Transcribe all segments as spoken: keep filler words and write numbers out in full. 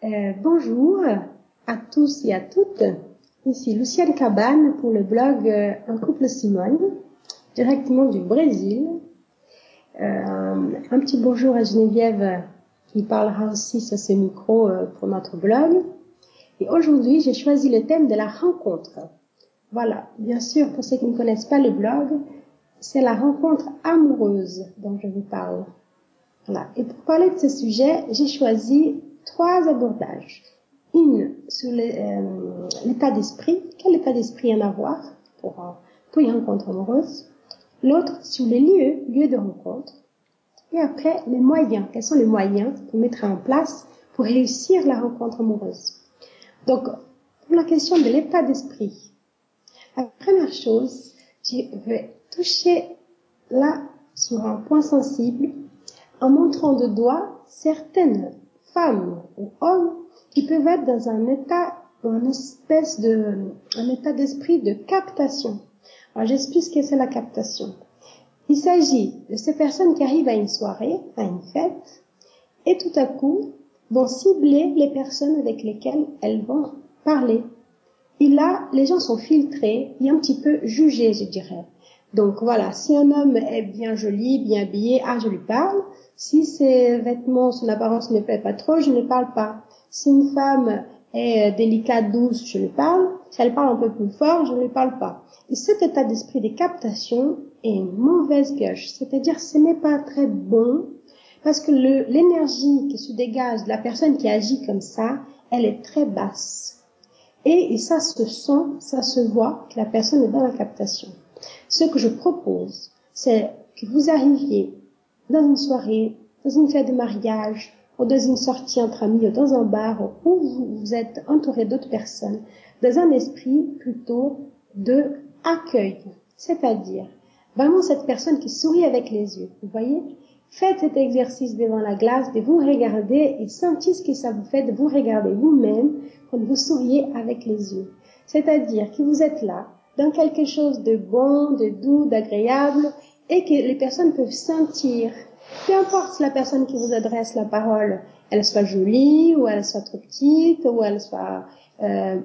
Euh, bonjour à tous et à toutes. Ici Luciane Cabane pour le blog euh, Un couple Simone, directement du Brésil. Euh, un petit bonjour à Geneviève qui parlera aussi sur ce micro euh, pour notre blog. Et aujourd'hui, j'ai choisi le thème de la rencontre. Voilà, bien sûr, pour ceux qui ne connaissent pas le blog, c'est la rencontre amoureuse dont je vous parle. Voilà. Et pour parler de ce sujet, j'ai choisi trois abordages. Une sur euh, l'état d'esprit, quel état d'esprit en avoir pour, euh, pour une rencontre amoureuse. L'autre sur les lieux, lieux de rencontre. Et après, les moyens. Quels sont les moyens pour mettre en place pour réussir la rencontre amoureuse. Donc, pour la question de l'état d'esprit, la première chose, je vais toucher là sur un point sensible en montrant de doigt certaines femmes ou hommes qui peuvent être dans un état, une espèce de, un état d'esprit de captation. Alors, j'explique ce que c'est la captation. Il s'agit de ces personnes qui arrivent à une soirée, à une fête, et tout à coup vont cibler les personnes avec lesquelles elles vont parler. Et là, les gens sont filtrés et un petit peu jugés, je dirais. Donc voilà, si un homme est bien joli, bien habillé, ah, je lui parle. Si ses vêtements, son apparence ne me plaît pas trop, je ne parle pas. Si une femme est délicate, douce, je lui parle. Si elle parle un peu plus fort, je ne lui parle pas. Et cet état d'esprit de captation est une mauvaise pioche. C'est-à-dire, ce n'est pas très bon parce que le, l'énergie qui se dégage de la personne qui agit comme ça, elle est très basse. Et, et ça se sent, ça se voit que la personne est dans la captation. Ce que je propose, c'est que vous arriviez dans une soirée, dans une fête de mariage, ou dans une sortie entre amis, ou dans un bar, où vous, vous êtes entouré d'autres personnes, dans un esprit plutôt de accueil. C'est-à-dire, vraiment cette personne qui sourit avec les yeux. Vous voyez? Faites cet exercice devant la glace, de vous regarder et sentez ce que ça vous fait de vous regarder vous-même quand vous souriez avec les yeux. C'est-à-dire que vous êtes là, dans quelque chose de bon, de doux, d'agréable, et que les personnes peuvent sentir, peu importe si la personne qui vous adresse la parole, elle soit jolie, ou elle soit trop petite, ou elle soit euh,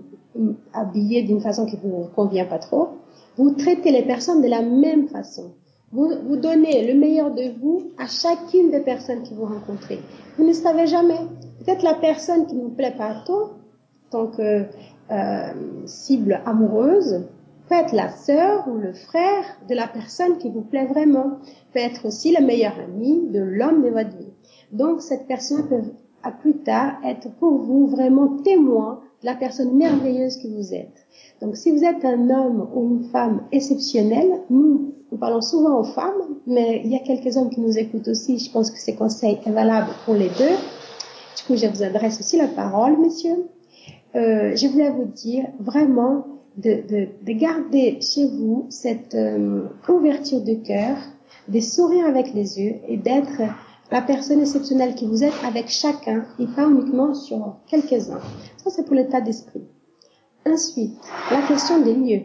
habillée d'une façon qui vous convient pas trop, vous traitez les personnes de la même façon. Vous, vous donnez le meilleur de vous à chacune des personnes que vous rencontrez. Vous ne savez jamais. Peut-être la personne qui ne vous plaît pas trop, tant que euh, cible amoureuse, peut être la sœur ou le frère de la personne qui vous plaît vraiment. Peut être aussi le meilleur ami de l'homme de votre vie. Donc, cette personne peut à plus tard être pour vous vraiment témoin de la personne merveilleuse que vous êtes. Donc, si vous êtes un homme ou une femme exceptionnelle, nous, nous parlons souvent aux femmes, mais il y a quelques hommes qui nous écoutent aussi. Je pense que ces conseils sont valables pour les deux. Du coup, je vous adresse aussi la parole, messieurs. Euh, je voulais vous dire vraiment de, de, de garder chez vous cette euh, ouverture de cœur, de sourire avec les yeux et d'être la personne exceptionnelle que vous êtes avec chacun et pas uniquement sur quelques-uns. Ça, c'est pour l'état d'esprit. Ensuite, la question des lieux.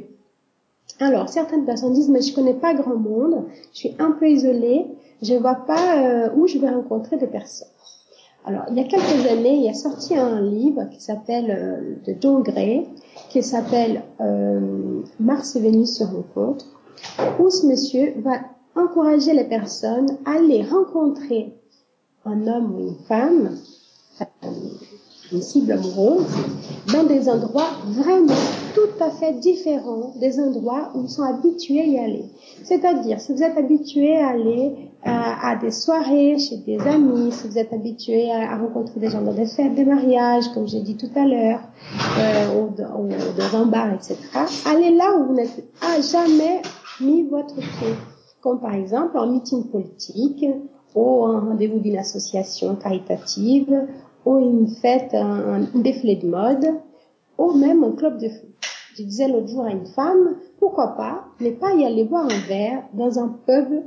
Alors, certaines personnes disent, mais je connais pas grand monde, je suis un peu isolée, je vois pas euh, où je vais rencontrer des personnes. Alors, il y a quelques années, il y a sorti un livre qui s'appelle, euh, de John Gray, qui s'appelle euh, Mars et Vénus se rencontrent, où ce monsieur va encourager les personnes à aller rencontrer un homme ou une femme, euh, une cible amoureuse, dans des endroits vraiment tout à fait différents des endroits où ils sont habitués à y aller. C'est-à-dire, si vous êtes habitué à aller à, à des soirées chez des amis, si vous êtes habitué à, à rencontrer des gens dans des fêtes, des mariages, comme j'ai dit tout à l'heure, euh, ou, ou dans un bar, et cetera, allez là où vous n'êtes à jamais mis votre pied. Comme par exemple un meeting politique, ou un rendez-vous d'une association caritative, ou une fête, un, un défilé de mode, ou même un club de foot. Je disais l'autre jour à une femme, pourquoi pas ne pas y aller boire un verre dans un pub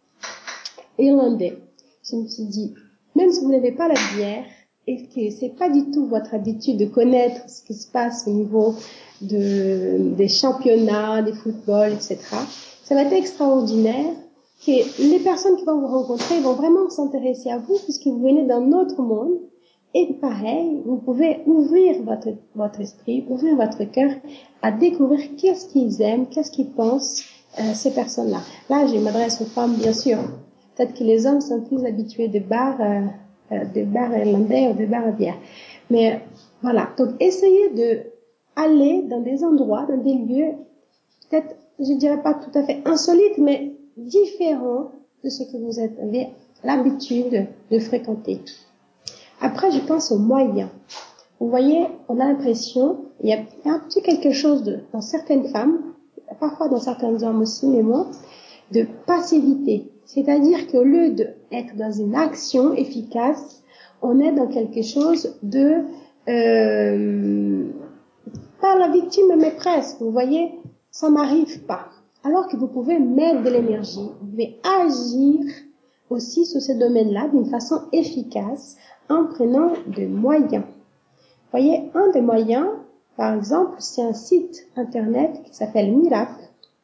irlandais. Je me suis dit, même si vous n'avez pas la bière, et que c'est pas du tout votre habitude de connaître ce qui se passe au niveau de, des championnats, des footballs, et cetera, ça va être extraordinaire que les personnes qui vont vous rencontrer vont vraiment s'intéresser à vous puisque vous venez d'un autre monde Et pareil, vous pouvez ouvrir votre, votre esprit, ouvrir votre cœur à découvrir qu'est-ce qu'ils aiment, qu'est-ce qu'ils pensent, euh, ces personnes-là. Là, je m'adresse aux femmes, bien sûr. Peut-être que les hommes sont plus habitués des bars, euh, euh, des bars irlandais ou des bars à bière. Mais voilà. Donc, essayez de aller dans des endroits, dans des lieux, peut-être, je dirais pas tout à fait insolites, mais différents de ce que vous avez l'habitude de fréquenter. Après, je pense aux moyens. Vous voyez, on a l'impression, il y a un petit quelque chose de, dans certaines femmes, parfois dans certains hommes aussi, mais moi, de passivité. C'est-à-dire qu'au lieu d'être dans une action efficace, on est dans quelque chose de, euh, pas la victime, mais presque. Vous voyez, ça m'arrive pas. Alors que vous pouvez mettre de l'énergie, vous pouvez agir aussi sur ce domaine-là d'une façon efficace en prenant des moyens. Vous voyez, un des moyens, par exemple, c'est un site internet qui s'appelle Miracle,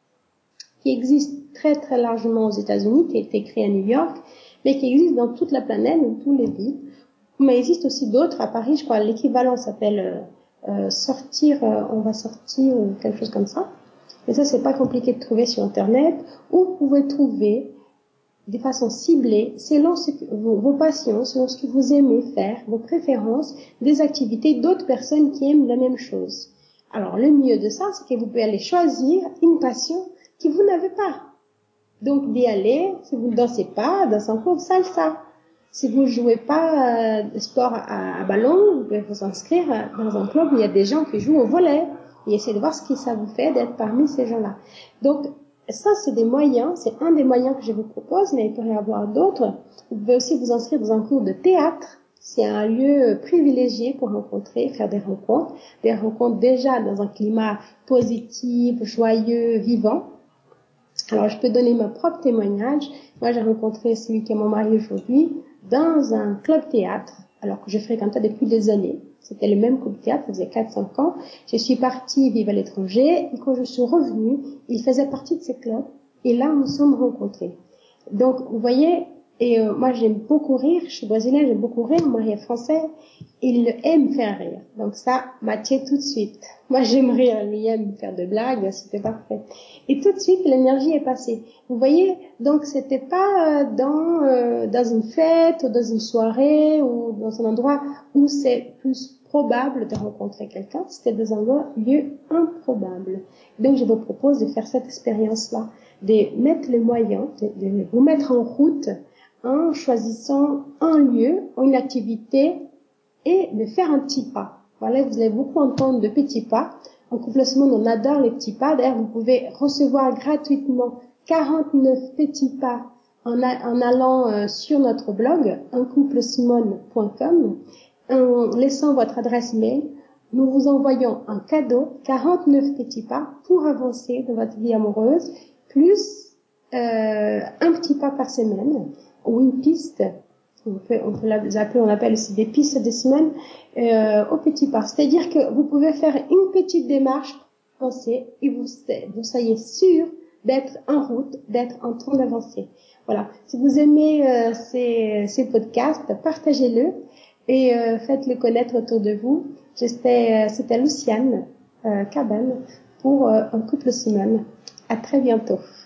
qui existe très très largement aux États-Unis, qui a été créé à New York, mais qui existe dans toute la planète, dans toutes les villes. Mais il existe aussi d'autres. À Paris, je crois, l'équivalent s'appelle euh, sortir, euh, on va sortir ou quelque chose comme ça. Et ça, c'est pas compliqué de trouver sur internet. Ou vous pouvez trouver de façon ciblée, selon ce que, vos, vos passions, selon ce que vous aimez faire, vos préférences, des activités d'autres personnes qui aiment la même chose. Alors, le mieux de ça, c'est que vous pouvez aller choisir une passion que vous n'avez pas. Donc, d'y aller, si vous ne dansez pas, dans un cours de salsa. Si vous ne jouez pas euh, de sport à, à ballon, vous pouvez vous inscrire dans un club où il y a des gens qui jouent au volley et essayer de voir ce que ça vous fait d'être parmi ces gens-là. Donc, ça, c'est des moyens, c'est un des moyens que je vous propose, mais il pourrait y avoir d'autres. Vous pouvez aussi vous inscrire dans un cours de théâtre. C'est un lieu privilégié pour rencontrer, faire des rencontres, des rencontres déjà dans un climat positif, joyeux, vivant. Alors, je peux donner mon propre témoignage. Moi, j'ai rencontré celui qui est mon mari aujourd'hui dans un club théâtre, alors que je fréquentais depuis des années. C'était le même club théâtre, ça faisait quatre cinq ans. Je suis partie vivre à l'étranger, et quand je suis revenue, il faisait partie de ce club, et là, nous nous sommes rencontrés. Donc, vous voyez, et euh, moi, j'aime beaucoup rire, je suis brésilienne, j'aime beaucoup rire, mon mari est français, il aime faire rire. Donc ça, m'attire tout de suite. Moi, j'aime rire, lui aime faire de blagues, c'était parfait. Et tout de suite, l'énergie est passée. Vous voyez, donc c'était pas dans euh, dans une fête ou dans une soirée ou dans un endroit où c'est plus probable de rencontrer quelqu'un, c'était dans un lieu improbable. Donc je vous propose de faire cette expérience-là, de mettre les moyens, de, de vous mettre en route en choisissant un lieu, une activité et de faire un petit pas. Voilà, vous allez beaucoup entendre de petits pas. En Couple Simone, on adore les petits pas. D'ailleurs, vous pouvez recevoir gratuitement quarante-neuf petits pas en, a, en allant euh, sur notre blog, un couple simone point com, en laissant votre adresse mail. Nous vous envoyons un cadeau, quarante-neuf petits pas pour avancer dans votre vie amoureuse, plus euh, un petit pas par semaine ou une piste. On peut, on peut l'appeler, on appelle aussi des pistes de semaine euh, au petit pas. C'est-à-dire que vous pouvez faire une petite démarche, penser, et vous, vous soyez sûr d'être en route, d'être en train d'avancer. Voilà. Si vous aimez euh, ces, ces podcasts, partagez-le et euh, faites-le connaître autour de vous. J'étais, euh, c'était Luciane euh, Cabane pour euh, Un couple Simone. À très bientôt.